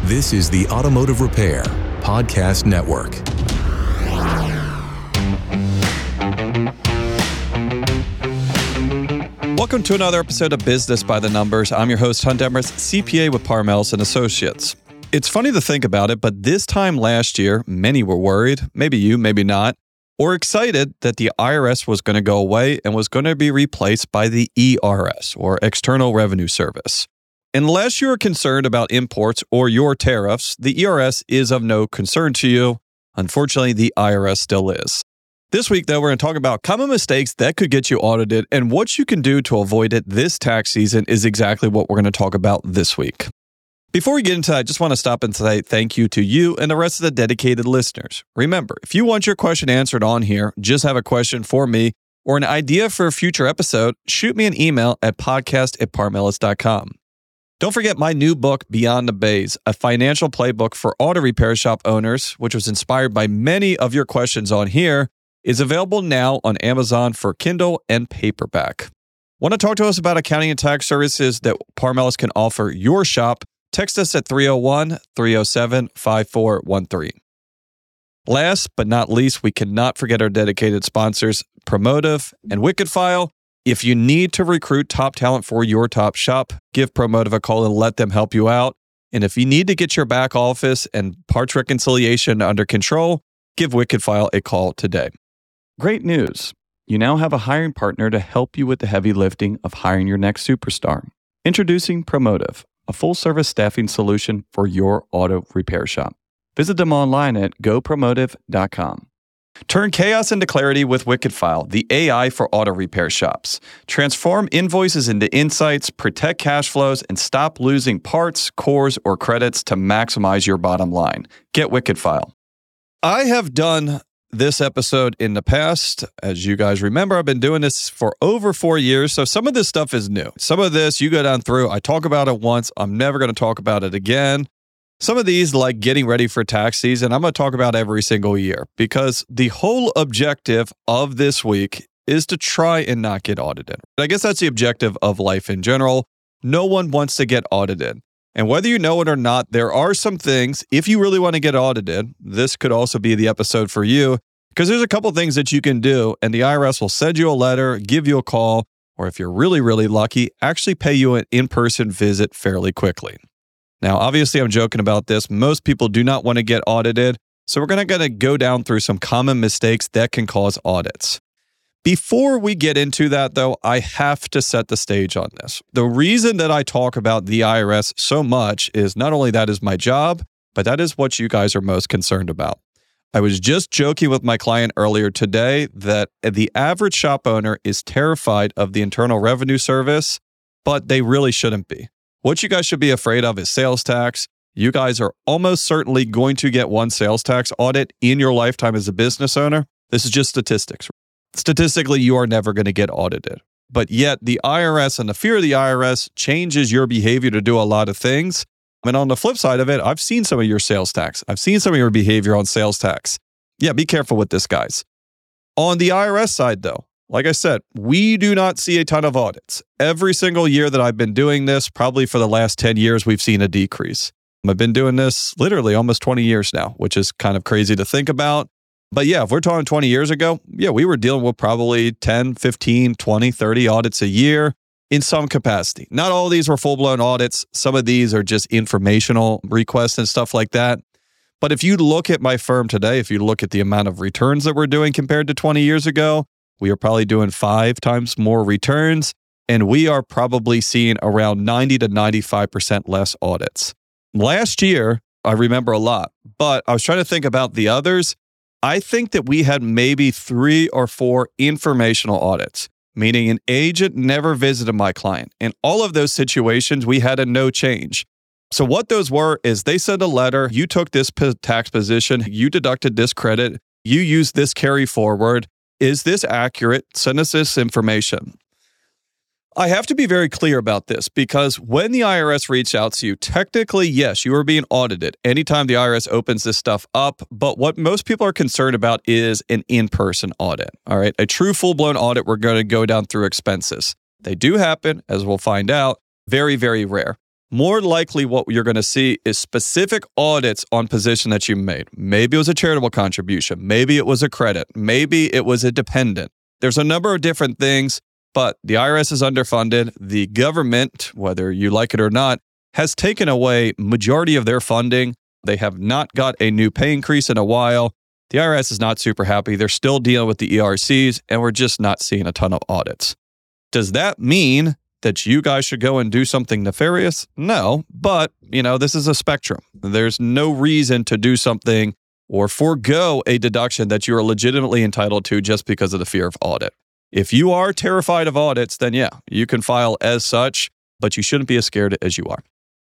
This is the Automotive Repair Podcast Network. Welcome to another episode of Business by the Numbers. I'm your host, Hunt Emrys, CPA with Parmelis & Associates. It's funny to think about it, but this time last year, many were worried, maybe you, maybe not, or excited that the IRS was going to go away and was going to be replaced by the ERS, or External Revenue Service. Unless you're concerned about imports or your tariffs, the ERS is of no concern to you. Unfortunately, the IRS still is. This week, though, we're going to talk about common mistakes that could get you audited, and what you can do to avoid it this tax season is exactly what we're going to talk about this week. Before we get into that, I just want to stop and say thank you to you and the rest of the dedicated listeners. Remember, if you want your question answered on here, just have a question for me or an idea for a future episode, shoot me an email at podcast@parmelis.com. Don't forget my new book, Beyond the Bays, a financial playbook for auto repair shop owners, which was inspired by many of your questions on here, is available now on Amazon for Kindle and paperback. Want to talk to us about accounting and tax services that Parmelis can offer your shop? Text us at 301-307-5413. Last but not least, we cannot forget our dedicated sponsors, Promotive and Wickedfile. If you need to recruit top talent for your top shop, give Promotive a call and let them help you out. And if you need to get your back office and parts reconciliation under control, give Wickedfile a call today. Great news. You now have a hiring partner to help you with the heavy lifting of hiring your next superstar. Introducing Promotive, a full-service staffing solution for your auto repair shop. Visit them online at gopromotive.com. Turn chaos into clarity with Wickedfile, the AI for auto repair shops. Transform invoices into insights, protect cash flows, and stop losing parts, cores, or credits to maximize your bottom line. Get Wickedfile. I have done this episode in the past. As you guys remember, I've been doing this for over 4 years, so some of this stuff is new. Some of this, you go down through, I talk about it once, I'm never going to talk about it again. Some of these, like getting ready for tax season, I'm going to talk about every single year, because the whole objective of this week is to try and not get audited. I guess that's the objective of life in general. No one wants to get audited. And whether you know it or not, there are some things, if you really want to get audited, this could also be the episode for you, because there's a couple things that you can do, and the IRS will send you a letter, give you a call, or if you're really, really lucky, actually pay you an in-person visit fairly quickly. Now, obviously, I'm joking about this. Most people do not want to get audited, so we're going to go down through some common mistakes that can cause audits. Before we get into that, though, I have to set the stage on this. The reason that I talk about the IRS so much is not only that is my job, but that is what you guys are most concerned about. I was just joking with my client earlier today that the average shop owner is terrified of the Internal Revenue Service, but they really shouldn't be. What you guys should be afraid of is sales tax. You guys are almost certainly going to get one sales tax audit in your lifetime as a business owner. This is just statistics. Statistically, you are never going to get audited. But yet the IRS and the fear of the IRS changes your behavior to do a lot of things. And on the flip side of it, I've seen some of your sales tax. I've seen some of your behavior on sales tax. Yeah, be careful with this, guys. On the IRS side, though, like I said, we do not see a ton of audits. Every single year that I've been doing this, probably for the last 10 years, we've seen a decrease. I've been doing this literally almost 20 years now, which is kind of crazy to think about. But yeah, if we're talking 20 years ago, yeah, we were dealing with probably 10, 15, 20, 30 audits a year in some capacity. Not all of these were full-blown audits. Some of these are just informational requests and stuff like that. But if you look at my firm today, if you look at the amount of returns that we're doing compared to 20 years ago, we are probably doing 5 times more returns, and we are probably seeing around 90 to 95% less audits. Last year, I remember a lot, but I was trying to think about the others. I think that we had maybe 3 or 4 informational audits, meaning an agent never visited my client. In all of those situations, we had a no change. So what those were is they sent a letter, you took this tax position, you deducted this credit, you used this carry forward. Is this accurate? Send us this information. I have to be very clear about this because when the IRS reached out to you, technically, yes, you are being audited anytime the IRS opens this stuff up. But what most people are concerned about is an in-person audit. All right. A true full-blown audit, we're going to go down through expenses. They do happen, as we'll find out, very, very rare. more likely what you're going to see is specific audits on position that you made. Maybe it was a charitable contribution. Maybe it was a credit. Maybe it was a dependent. There's a number of different things, but the IRS is underfunded. The government, whether you like it or not, has taken away majority of their funding. They have not got a new pay increase in a while. The IRS is not super happy. They're still dealing with the ERCs, and we're just not seeing a ton of audits. Does that mean that you guys should go and do something nefarious? No, but, this is a spectrum. There's no reason to do something or forego a deduction that you are legitimately entitled to just because of the fear of audit. If you are terrified of audits, then yeah, you can file as such, but you shouldn't be as scared as you are.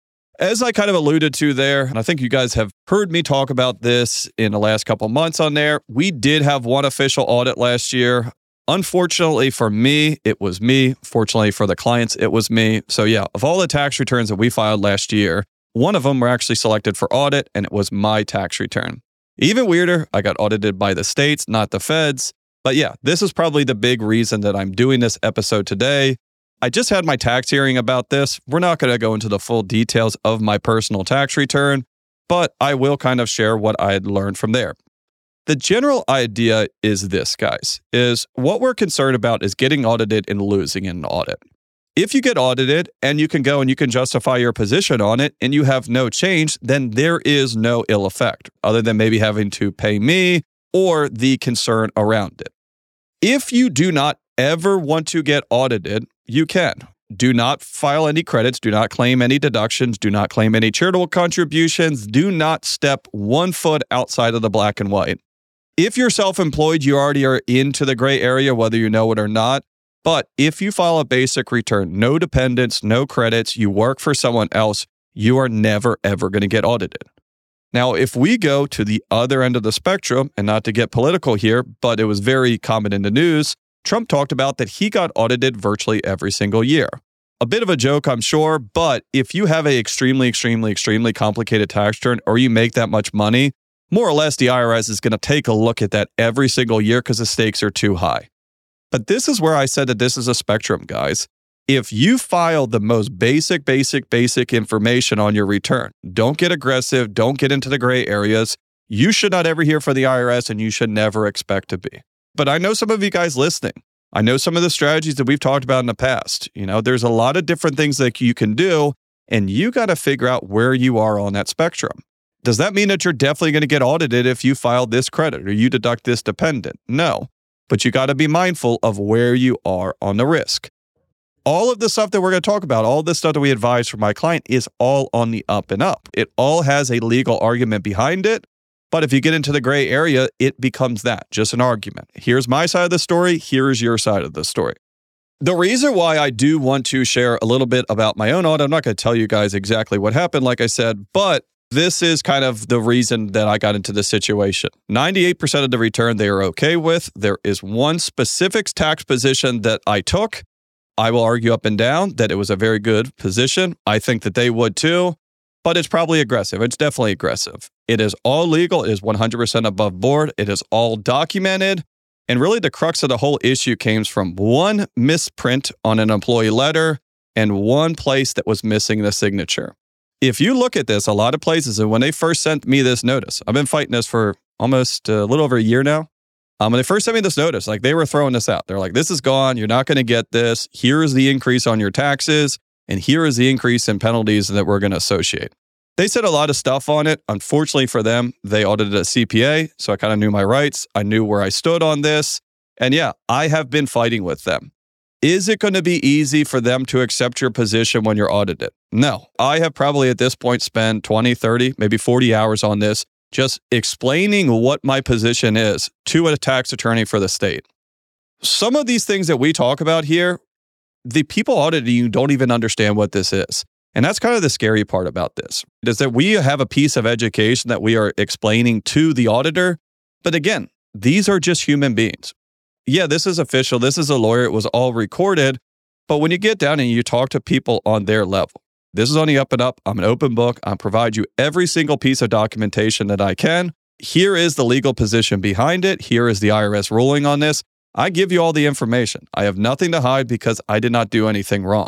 As I kind of alluded to there, and I think you guys have heard me talk about this in the last couple months on there, we did have one official audit last year. Unfortunately for me, it was me. Fortunately for the clients, it was me. So yeah, of all the tax returns that we filed last year, one of them were actually selected for audit, and it was my tax return. Even weirder, I got audited by the states, not the feds. But yeah, this is probably the big reason that I'm doing this episode today. I just had my tax hearing about this. We're not going to go into the full details of my personal tax return, but I will kind of share what I had learned from there. The general idea is this, guys, is what we're concerned about is getting audited and losing in an audit. If you get audited and you can go and you can justify your position on it and you have no change, then there is no ill effect other than maybe having to pay me or the concern around it. If you do not ever want to get audited, you can. Do not file any credits. Do not claim any deductions. Do not claim any charitable contributions. Do not step 1 foot outside of the black and white. If you're self-employed, you already are into the gray area, whether you know it or not. But if you file a basic return, no dependents, no credits, you work for someone else, you are never, ever going to get audited. Now, if we go to the other end of the spectrum, and not to get political here, but it was very common in the news, Trump talked about that he got audited virtually every single year. A bit of a joke, I'm sure, but if you have a extremely complicated tax return or you make that much money, more or less the IRS is going to take a look at that every single year because the stakes are too high. But this is where I said that this is a spectrum, guys. If you file the most basic information on your return, don't get aggressive, don't get into the gray areas, you should not ever hear from the IRS and you should never expect to be. But I know some of you guys listening. I know some of the strategies that we've talked about in the past. There's a lot of different things that you can do, and you got to figure out where you are on that spectrum. Does that mean that you're definitely going to get audited if you file this credit or you deduct this dependent? No, but you got to be mindful of where you are on the risk. All of the stuff that we're going to talk about, all the stuff that we advise for my client is all on the up and up. It all has a legal argument behind it. But if you get into the gray area, it becomes that, just an argument. Here's my side of the story. Here's your side of the story. The reason why I do want to share a little bit about my own audit, I'm not going to tell you guys exactly what happened, like I said, but this is kind of the reason that I got into this situation. 98% of the return they are okay with. There is one specific tax position that I took. I will argue up and down that it was a very good position. I think that they would too. But it's probably aggressive. It's definitely aggressive. It is all legal. It is 100% above board. It is all documented. And really the crux of the whole issue came from one misprint on an employee letter and one place that was missing the signature. If you look at this, a lot of places, and when they first sent me this notice, I've been fighting this for almost a little over a year now. When they first sent me this notice, they were throwing this out. They're like, this is gone. You're not going to get this. Here's the increase on your taxes. And here is the increase in penalties that we're going to associate. They said a lot of stuff on it. Unfortunately for them, they audited a CPA, so I kind of knew my rights. I knew where I stood on this. And yeah, I have been fighting with them. Is it going to be easy for them to accept your position when you're audited? No. I have probably at this point spent 20, 30, maybe 40 hours on this, just explaining what my position is to a tax attorney for the state. Some of these things that we talk about here, the people auditing you don't even understand what this is. And that's kind of the scary part about this, is that we have a piece of education that we are explaining to the auditor. But again, these are just human beings. Yeah, this is official. This is a lawyer. It was all recorded. But when you get down and you talk to people on their level, this is on the up and up. I'm an open book. I provide you every single piece of documentation that I can. Here is the legal position behind it. Here is the IRS ruling on this. I give you all the information. I have nothing to hide because I did not do anything wrong.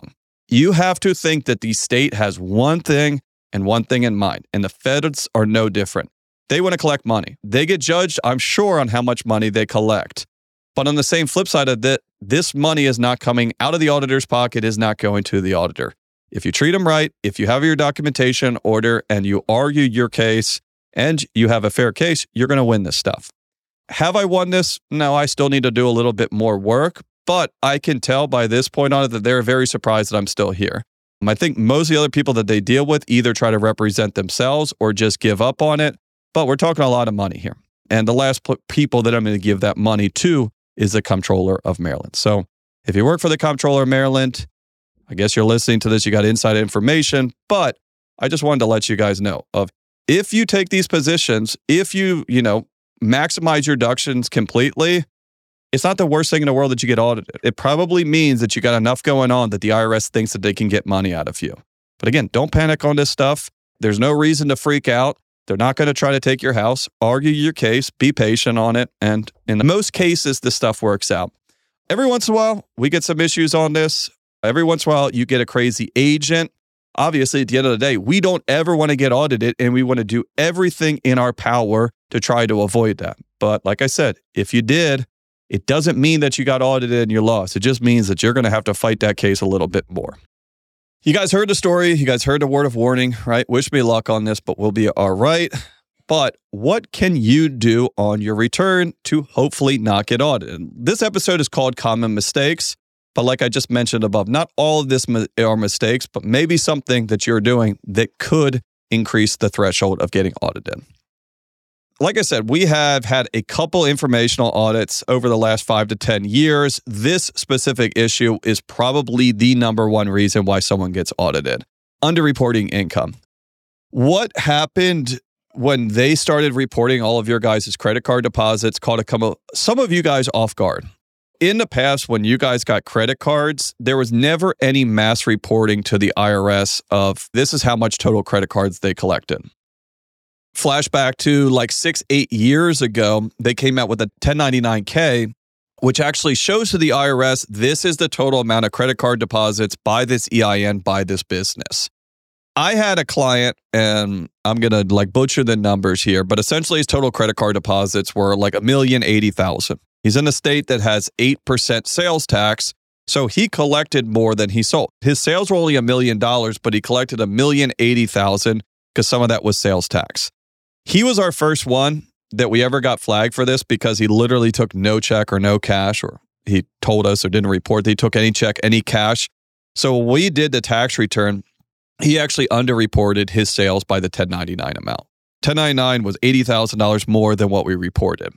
You have to think that the state has one thing and one thing in mind, and the feds are no different. They want to collect money. They get judged, I'm sure, on how much money they collect. But on the same flip side of that, this money is not coming out of the auditor's pocket, is not going to the auditor. If you treat them right, if you have your documentation order and you argue your case and you have a fair case, you're going to win this stuff. Have I won this? No, I still need to do a little bit more work, but I can tell by this point on it that they're very surprised that I'm still here. I think most of the other people that they deal with either try to represent themselves or just give up on it, but we're talking a lot of money here. And the last people that I'm going to give that money to is the Comptroller of Maryland. So if you work for the Comptroller of Maryland, I guess you're listening to this, you got inside information, but I just wanted to let you guys know of if you take these positions, if you maximize your deductions completely, it's not the worst thing in the world that you get audited. It probably means that you got enough going on that the IRS thinks that they can get money out of you. But again, don't panic on this stuff. There's no reason to freak out. They're not going to try to take your house. Argue your case. Be patient on it. And in most cases, this stuff works out. Every once in a while, we get some issues on this. Every once in a while, you get a crazy agent. Obviously, at the end of the day, we don't ever want to get audited, and we want to do everything in our power to try to avoid that. But like I said, if you did, it doesn't mean that you got audited and you lost. It just means that you're going to have to fight that case a little bit more. You guys heard the story. You guys heard the word of warning, right? Wish me luck on this, but we'll be all right. But what can you do on your return to hopefully not get audited? This episode is called Common Mistakes. But like I just mentioned above, not all of this are mistakes, but maybe something that you're doing that could increase the threshold of getting audited. Like I said, we have had a couple informational audits over the last 5 to 10 years. This specific issue is probably the number one reason why someone gets audited. Underreporting income. What happened when they started reporting all of your guys' credit card deposits caught some of you guys off guard. In the past, when you guys got credit cards, there was never any mass reporting to the IRS of this is how much total credit cards they collected. Flashback to like 6-8 years ago, they came out with a 1099-K, which actually shows to the IRS this is the total amount of credit card deposits by this EIN, by this business. I had a client, and I'm going to butcher the numbers here, but essentially his total credit card deposits were like $1,080,000. He's in a state that has 8% sales tax, so he collected more than he sold. His sales were only $1 million, but he collected $1,080,000 because some of that was sales tax. He was our first one that we ever got flagged for this because he literally took no check or no cash, or he told us or didn't report that he took any check, any cash. So when we did the tax return, he actually underreported his sales by the 1099 amount. 1099 was $80,000 more than what we reported.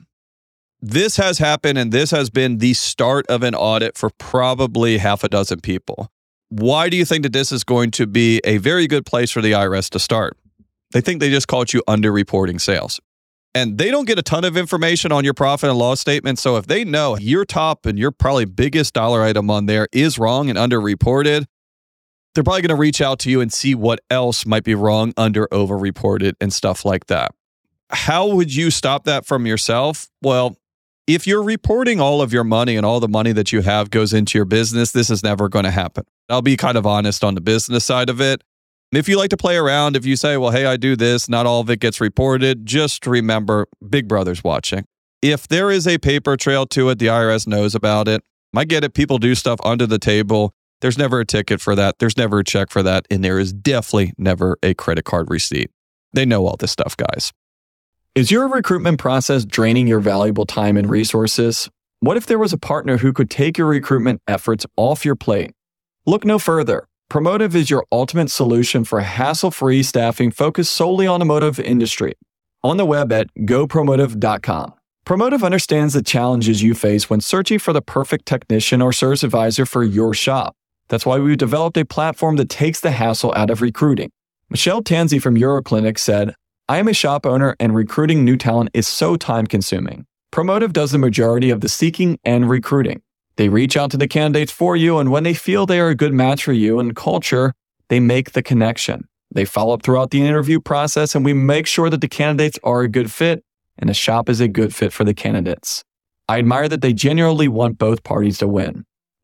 This has happened, and this has been the start of an audit for probably half a dozen people. Why do you think that this is going to be a very good place for the IRS to start? They think they just caught you underreporting sales. And they don't get a ton of information on your profit and loss statement. So if they know your top and your probably biggest dollar item on there is wrong and underreported, they're probably going to reach out to you and see what else might be wrong, overreported, and stuff like that. How would you stop that from yourself? Well, if you're reporting all of your money and all the money that you have goes into your business, this is never going to happen. I'll be kind of honest on the business side of it. If you like to play around, if you say, well, hey, I do this, not all of it gets reported, just remember, Big Brother's watching. If there is a paper trail to it, the IRS knows about it. I get it. People do stuff under the table. There's never a ticket for that. There's never a check for that. And there is definitely never a credit card receipt. They know all this stuff, guys. Is your recruitment process draining your valuable time and resources? What if there was a partner who could take your recruitment efforts off your plate? Look no further. Promotive is your ultimate solution for hassle-free staffing focused solely on the automotive industry. On the web at gopromotive.com. Promotive understands the challenges you face when searching for the perfect technician or service advisor for your shop. That's why we've developed a platform that takes the hassle out of recruiting. Michelle Tanzi from Euroclinic said, I am a shop owner and recruiting new talent is so time-consuming. Promotive does the majority of the seeking and recruiting. They reach out to the candidates for you, and when they feel they are a good match for you and culture, they make the connection. They follow up throughout the interview process, and we make sure that the candidates are a good fit and the shop is a good fit for the candidates. I admire that they genuinely want both parties to win.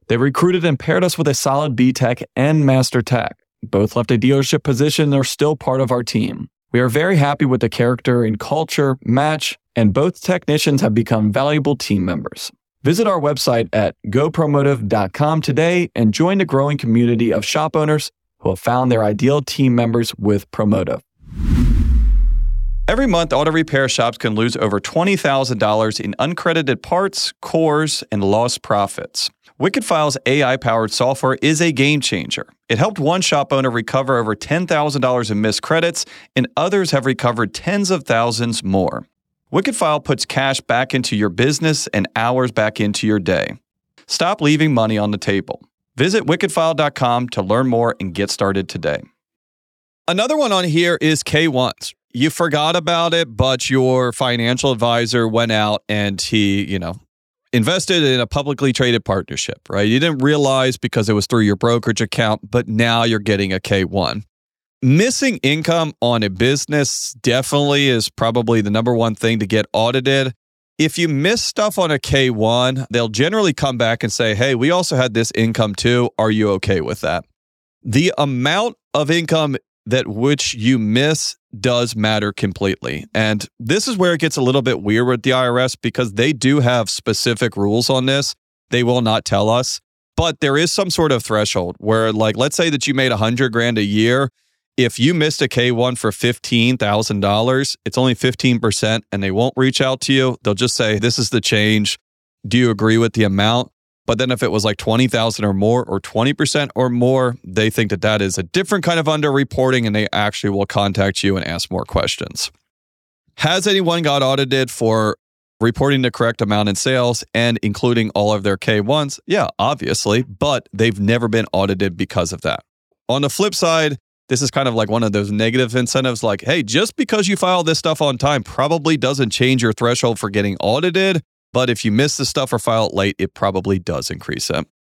They recruited and paired us with a solid B-Tech and Master Tech. Both left a dealership position and are still part of our team. We are very happy with the character and culture match, and both technicians have become valuable team members. Visit our website at gopromotive.com today and join the growing community of shop owners who have found their ideal team members with Promotive. Every month, auto repair shops can lose over $20,000 in uncredited parts, cores, and lost profits. WickedFile's AI-powered software is a game changer. It helped one shop owner recover over $10,000 in missed credits, and others have recovered tens of thousands more. WickedFile puts cash back into your business and hours back into your day. Stop leaving money on the table. Visit wickedfile.com to learn more and get started today. Another one on here is K1s. You forgot about it, but your financial advisor went out and he, invested in a publicly traded partnership, right? You didn't realize because it was through your brokerage account, but now you're getting a K1. Missing income on a business definitely is probably the number one thing to get audited. If you miss stuff on a K1, they'll generally come back and say, hey, we also had this income too. Are you okay with that? The amount of income that which you miss does matter completely. And this is where it gets a little bit weird with the IRS because they do have specific rules on this. They will not tell us, but there is some sort of threshold where, like, let's say that you made $100,000 a year. If you missed a K1 for $15,000, it's only 15% and they won't reach out to you. They'll just say, this is the change. Do you agree with the amount? But then if it was like 20,000 or more or 20% or more, they think that that is a different kind of underreporting and they actually will contact you and ask more questions. Has anyone got audited for reporting the correct amount in sales and including all of their K1s? Yeah, obviously, but they've never been audited because of that. On the flip side, this is kind of like one of those negative incentives like, hey, just because you file this stuff on time probably doesn't change your threshold for getting audited. But if you miss the stuff or file it late, it probably does increase it.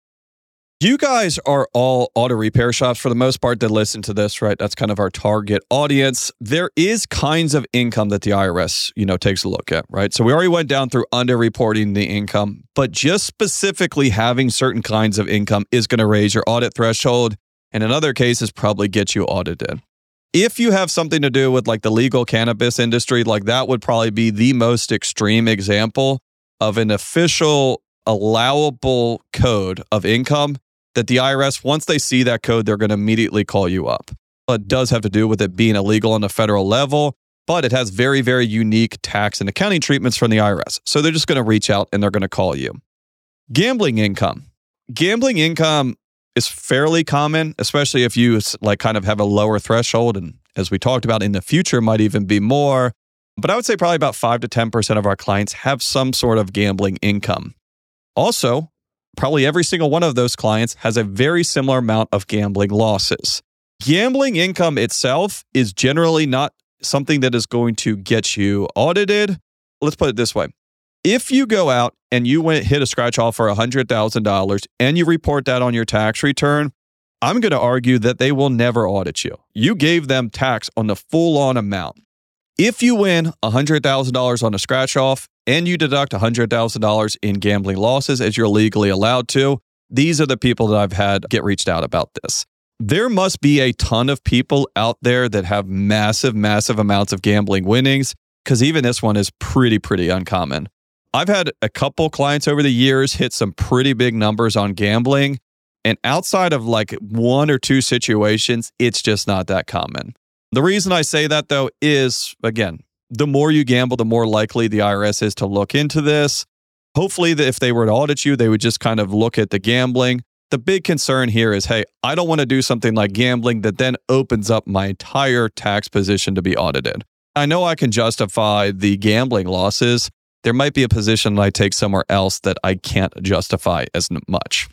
You guys are all auto repair shops for the most part that listen to this, right? That's kind of our target audience. There is kinds of income that the IRS, takes a look at, right? So we already went down through underreporting the income, but just specifically having certain kinds of income is going to raise your audit threshold. And in other cases, probably get you audited. If you have something to do with like the legal cannabis industry, like that would probably be the most extreme example of an official allowable code of income that the IRS, once they see that code, they're going to immediately call you up. It does have to do with it being illegal on the federal level, but it has very, very unique tax and accounting treatments from the IRS. So they're just going to reach out and they're going to call you. Gambling income. Gambling income is fairly common, especially if you like kind of have a lower threshold. And as we talked about in the future, might even be more. But I would say probably about 5 to 10% of our clients have some sort of gambling income. Also, probably every single one of those clients has a very similar amount of gambling losses. Gambling income itself is generally not something that is going to get you audited. Let's put it this way. If you go out and you hit a scratch off for $100,000 and you report that on your tax return, I'm going to argue that they will never audit you. You gave them tax on the full-on amount. If you win $100,000 on a scratch off and you deduct $100,000 in gambling losses as you're legally allowed to, these are the people that I've had get reached out about this. There must be a ton of people out there that have massive, massive amounts of gambling winnings because even this one is pretty uncommon. I've had a couple clients over the years hit some pretty big numbers on gambling, and outside of like 1 or 2 situations, it's just not that common. The reason I say that, though, is, again, the more you gamble, the more likely the IRS is to look into this. Hopefully, if they were to audit you, they would just kind of look at the gambling. The big concern here is, hey, I don't want to do something like gambling that then opens up my entire tax position to be audited. I know I can justify the gambling losses. There might be a position that I take somewhere else that I can't justify as much.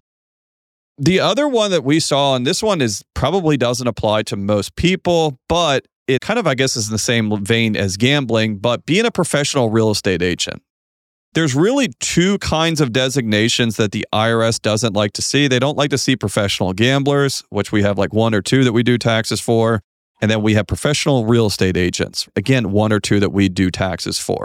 The other one that we saw, and this one probably doesn't apply to most people, but it kind of, I guess, is in the same vein as gambling, but being a professional real estate agent. There's really 2 kinds of designations that the IRS doesn't like to see. They don't like to see professional gamblers, which we have like 1 or 2 that we do taxes for. And then we have professional real estate agents. Again, 1 or 2 that we do taxes for.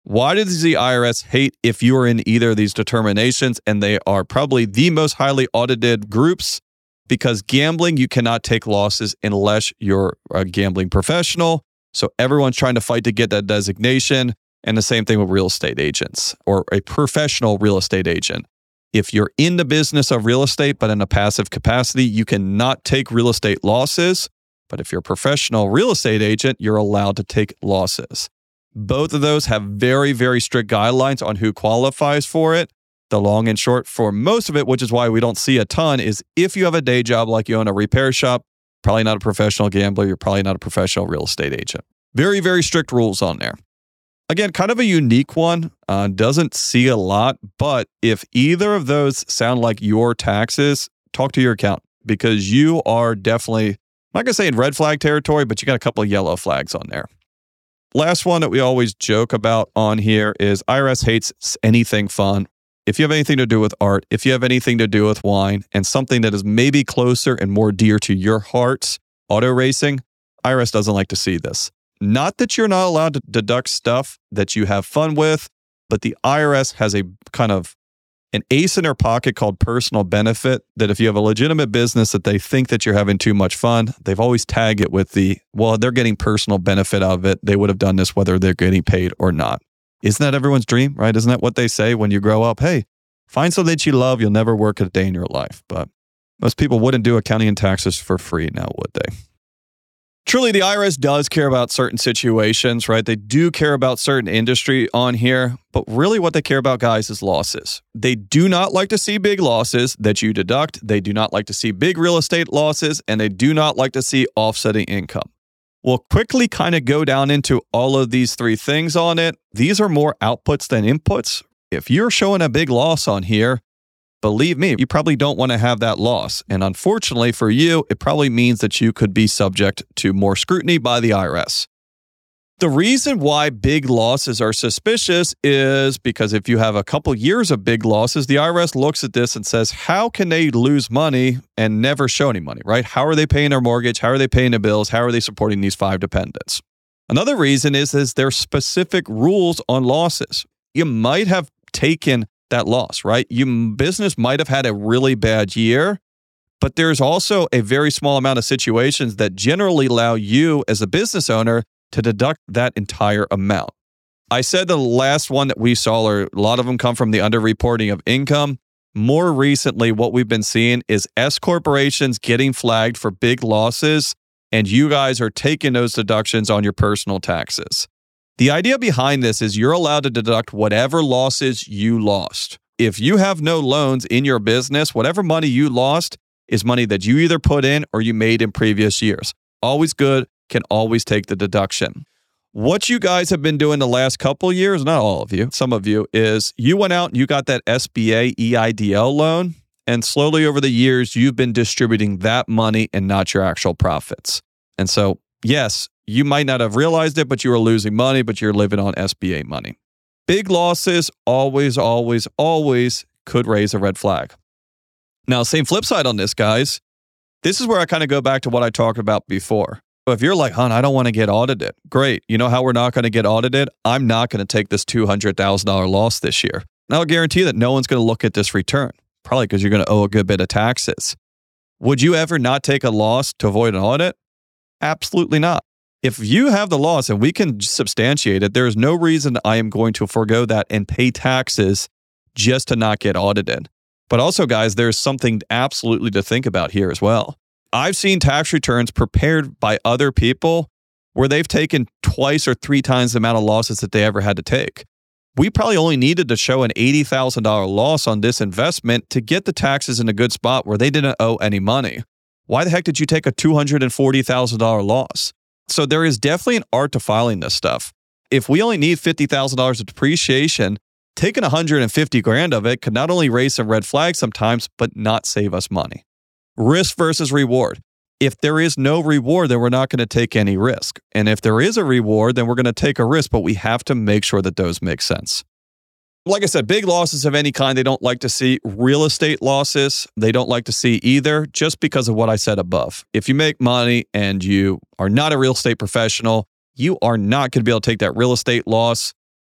Why does the IRS hate if you are in either of these determinations? And they are probably the most highly audited groups, because gambling, you cannot take losses unless you're a gambling professional. So everyone's trying to fight to get that designation. And the same thing with real estate agents or a professional real estate agent. If you're in the business of real estate, but in a passive capacity, you cannot take real estate losses. But if you're a professional real estate agent, you're allowed to take losses. Both of those have very, very strict guidelines on who qualifies for it. The long and short for most of it, which is why we don't see a ton, is if you have a day job like you own a repair shop, probably not a professional gambler, you're probably not a professional real estate agent. Very, very strict rules on there. Again, kind of a unique one. Doesn't see a lot, but if either of those sound like your taxes, talk to your accountant, because you are definitely, I'm not going to say in red flag territory, but you got a couple of yellow flags on there. Last one that we always joke about on here is IRS hates anything fun. If you have anything to do with art, if you have anything to do with wine, and something that is maybe closer and more dear to your heart, auto racing, IRS doesn't like to see this. Not that you're not allowed to deduct stuff that you have fun with, but the IRS has a kind of an ace in their pocket called personal benefit, that if you have a legitimate business that they think that you're having too much fun, they've always tagged it with they're getting personal benefit out of it. They would have done this whether they're getting paid or not. Isn't that everyone's dream, right? Isn't that what they say when you grow up? Hey, find something that you love. You'll never work a day in your life. But most people wouldn't do accounting and taxes for free now, would they? Truly, the IRS does care about certain situations, right? They do care about certain industry on here, but really what they care about, guys, is losses. They do not like to see big losses that you deduct. They do not like to see big real estate losses, and they do not like to see offsetting income. We'll quickly kind of go down into all of these three things on it. These are more outputs than inputs. If you're showing a big loss on here, believe me, you probably don't want to have that loss. And unfortunately for you, it probably means that you could be subject to more scrutiny by the IRS. The reason why big losses are suspicious is because if you have a couple years of big losses, the IRS looks at this and says, how can they lose money and never show any money, right? How are they paying their mortgage? How are they paying their bills? How are they supporting these 5 dependents? Another reason is there's specific rules on losses. You might have taken that loss, right? Your business might have had a really bad year, but there's also a very small amount of situations that generally allow you as a business owner to deduct that entire amount. I said the last one that we saw, or a lot of them come from the underreporting of income. More recently, what we've been seeing is S corporations getting flagged for big losses, and you guys are taking those deductions on your personal taxes. The idea behind this is you're allowed to deduct whatever losses you lost. If you have no loans in your business, whatever money you lost is money that you either put in or you made in previous years. Always good, can always take the deduction. What you guys have been doing the last couple years, not all of you, some of you, is you went out and you got that SBA EIDL loan, and slowly over the years, you've been distributing that money and not your actual profits. And so, yes, you might not have realized it, but you were losing money, but you're living on SBA money. Big losses always, always, always could raise a red flag. Now, same flip side on this, guys. This is where I kind of go back to what I talked about before. If you're like, I don't want to get audited. Great. You know how we're not going to get audited? I'm not going to take this $200,000 loss this year. And I'll guarantee that no one's going to look at this return, probably because you're going to owe a good bit of taxes. Would you ever not take a loss to avoid an audit? Absolutely not. If you have the loss and we can substantiate it, there is no reason I am going to forego that and pay taxes just to not get audited. But also, guys, there's something absolutely to think about here as well. I've seen tax returns prepared by other people where they've taken twice or 3 times the amount of losses that they ever had to take. We probably only needed to show an $80,000 loss on this investment to get the taxes in a good spot where they didn't owe any money. Why the heck did you take a $240,000 loss? So there is definitely an art to filing this stuff. If we only need $50,000 of depreciation, taking $150,000 of it could not only raise some red flags sometimes, but not save us money. Risk versus reward. If there is no reward, then we're not going to take any risk. And if there is a reward, then we're going to take a risk, but we have to make sure that those make sense. Like I said, big losses of any kind, they don't like to see. Real estate losses, they don't like to see either, just because of what I said above. If you make money and you are not a real estate professional, you are not going to be able to take that real estate loss.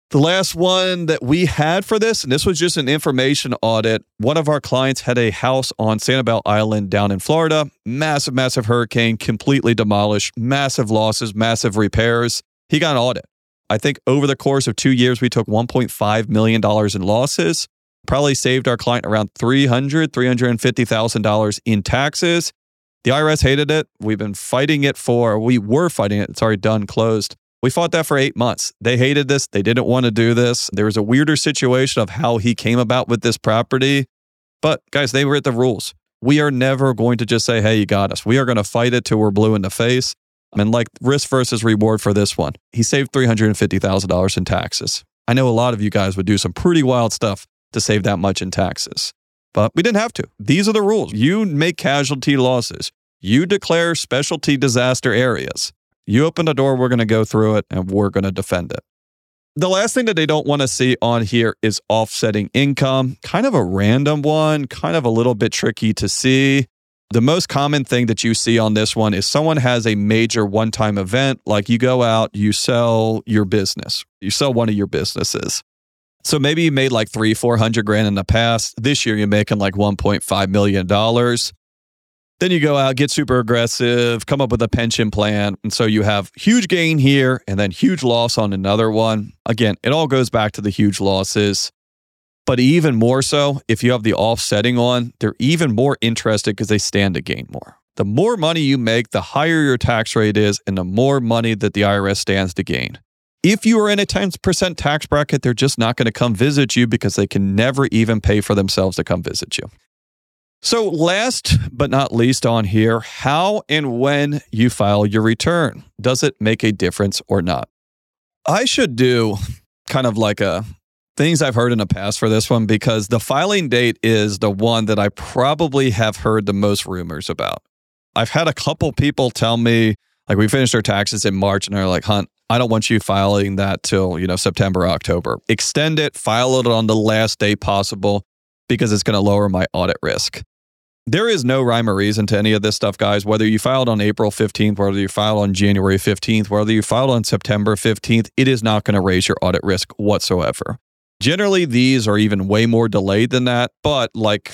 The last one that we had for this, and this was just an information audit. One of our clients had a house on Sanibel Island down in Florida. Massive, massive hurricane, completely demolished, massive losses, massive repairs. He got an audit. I think over the course of 2 years, we took $1.5 million in losses. Probably saved our client around $350,000 in taxes. The IRS hated it. We were fighting it. It's already done, closed. We fought that for 8 months. They hated this. They didn't want to do this. There was a weirder situation of how he came about with this property. But guys, they were at the rules. We are never going to just say, hey, you got us. We are going to fight it till we're blue in the face. And like risk versus reward for this one, he saved $350,000 in taxes. I know a lot of you guys would do some pretty wild stuff to save that much in taxes. But we didn't have to. These are the rules. You make casualty losses. You declare specialty disaster areas. You open the door, we're going to go through it, and we're going to defend it. The last thing that they don't want to see on here is offsetting income. Kind of a random one, kind of a little bit tricky to see. The most common thing that you see on this one is someone has a major one-time event, like you go out, you sell your business. You sell one of your businesses. So maybe you made like $300,000-$400,000 in the past. This year, you're making like $1.5 million. Then you go out, get super aggressive, come up with a pension plan. And so you have huge gain here and then huge loss on another one. Again, it all goes back to the huge losses. But even more so, if you have the offsetting on, they're even more interested because they stand to gain more. The more money you make, the higher your tax rate is and the more money that the IRS stands to gain. If you are in a 10% tax bracket, they're just not going to come visit you because they can never even pay for themselves to come visit you. So last but not least on here, how and when you file your return. Does it make a difference or not? I should do kind of like things I've heard in the past for this one because the filing date is the one that I probably have heard the most rumors about. I've had a couple people tell me, like we finished our taxes in March and they're like, Hunt, I don't want you filing that till, September, October. Extend it, file it on the last day possible because it's going to lower my audit risk. There is no rhyme or reason to any of this stuff, guys. Whether you filed on April 15th, whether you filed on January 15th, whether you filed on September 15th, it is not going to raise your audit risk whatsoever. Generally, these are even way more delayed than that. But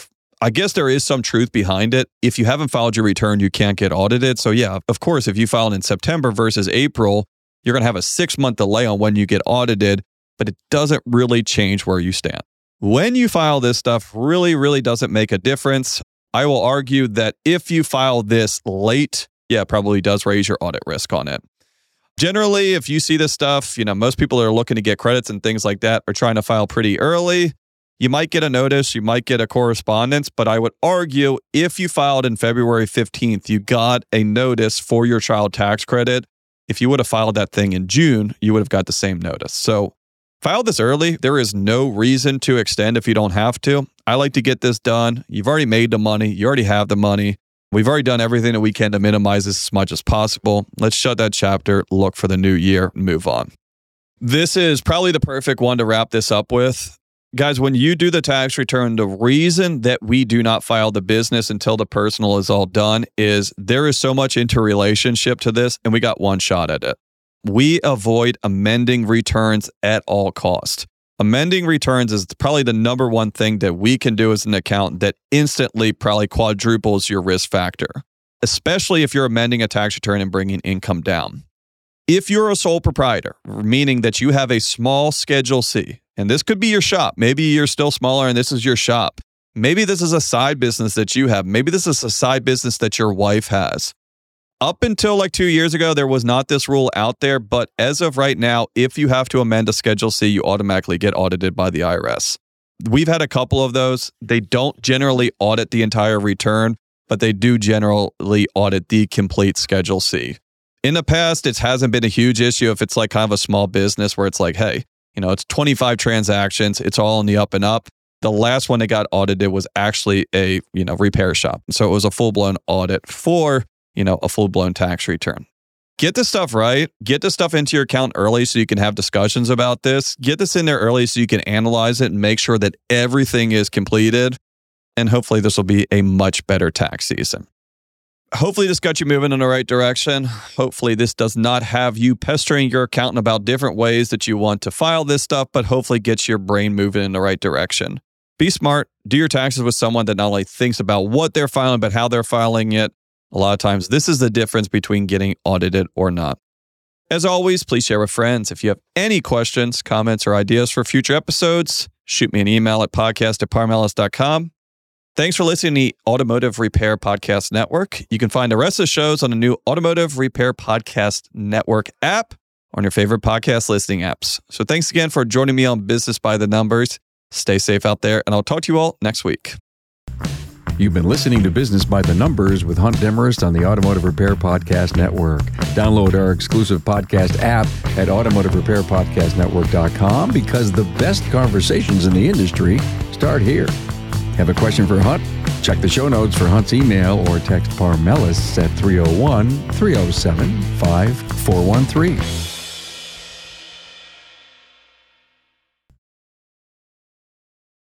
I guess there is some truth behind it. If you haven't filed your return, you can't get audited. So yeah, of course, if you filed in September versus April, you're going to have a 6-month delay on when you get audited, but it doesn't really change where you stand. When you file this stuff really, really doesn't make a difference. I will argue that if you file this late, yeah, it probably does raise your audit risk on it. Generally, if you see this stuff, most people that are looking to get credits and things like that are trying to file pretty early. You might get a notice, you might get a correspondence, but I would argue if you filed in February 15th, you got a notice for your child tax credit. If you would have filed that thing in June, you would have got the same notice. So file this early. There is no reason to extend if you don't have to. I like to get this done. You've already made the money. You already have the money. We've already done everything that we can to minimize this as much as possible. Let's shut that chapter, look for the new year, and move on. This is probably the perfect one to wrap this up with. Guys, when you do the tax return, the reason that we do not file the business until the personal is all done is there is so much interrelationship to this, and we got one shot at it. We avoid amending returns at all costs. Amending returns is probably the number one thing that we can do as an accountant that instantly probably quadruples your risk factor, especially if you're amending a tax return and bringing income down. If you're a sole proprietor, meaning that you have a small Schedule C, and this could be your shop. Maybe you're still smaller and this is your shop. Maybe this is a side business that you have. Maybe this is a side business that your wife has. Up until 2 years ago, there was not this rule out there, but as of right now, if you have to amend a Schedule C, you automatically get audited by the IRS. We've had a couple of those. They don't generally audit the entire return, but they do generally audit the complete Schedule C. In the past, it hasn't been a huge issue if it's kind of a small business where it's hey, it's 25 transactions, it's all in the up and up. The last one that got audited was actually a, repair shop. So it was a full-blown audit for a full-blown tax return. Get this stuff right. Get this stuff into your account early so you can have discussions about this. Get this in there early so you can analyze it and make sure that everything is completed. And hopefully this will be a much better tax season. Hopefully this got you moving in the right direction. Hopefully this does not have you pestering your accountant about different ways that you want to file this stuff, but hopefully gets your brain moving in the right direction. Be smart. Do your taxes with someone that not only thinks about what they're filing, but how they're filing it. A lot of times this is the difference between getting audited or not. As always, please share with friends. If you have any questions, comments, or ideas for future episodes, shoot me an email at podcast@parmelis.com. Thanks for listening to the Automotive Repair Podcast Network. You can find the rest of the shows on the new Automotive Repair Podcast Network app or on your favorite podcast listening apps. So thanks again for joining me on Business by the Numbers. Stay safe out there, and I'll talk to you all next week. You've been listening to Business by the Numbers with Hunt Demarest on the Automotive Repair Podcast Network. Download our exclusive podcast app at automotiverepairpodcastnetwork.com because the best conversations in the industry start here. Have a question for Hunt? Check the show notes for Hunt's email or text Parmelis at 301-307-5413.